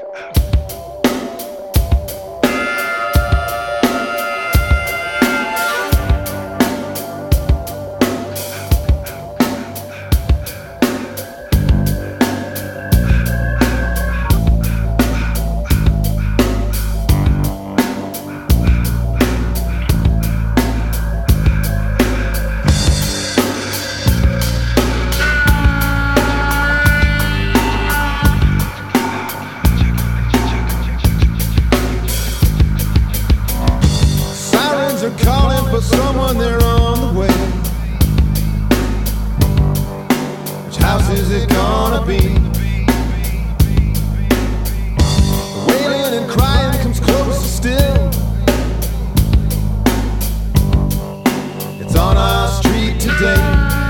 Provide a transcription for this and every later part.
Calling for someone, they're on the way. Which house is it gonna be? The wailing and crying comes closer still. It's on our street today.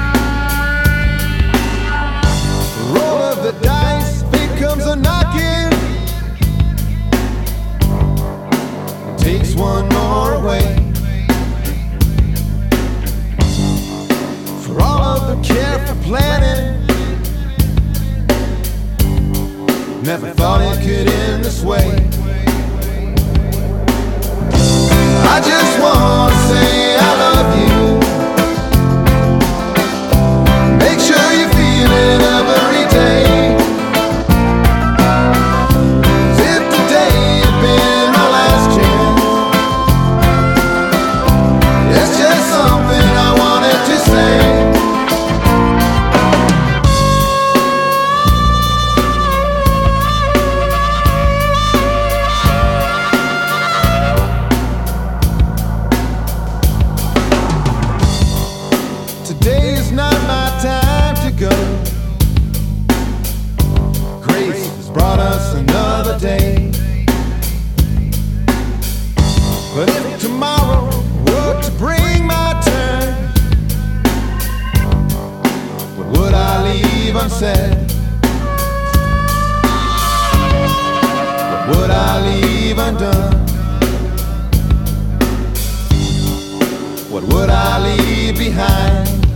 The roll of the dice, fate comes a knocking. It takes one more away. For all of the careful planning, never thought it could end this way. I just want to say I love you. Make sure you feel it every day. 'Cause if today had been our last chance, it's just something I wanted to say. Today is not my time to go. Grace has brought us another day. But if tomorrow were to bring my turn, what would I leave unsaid? What would I leave undone? What would I leave behind?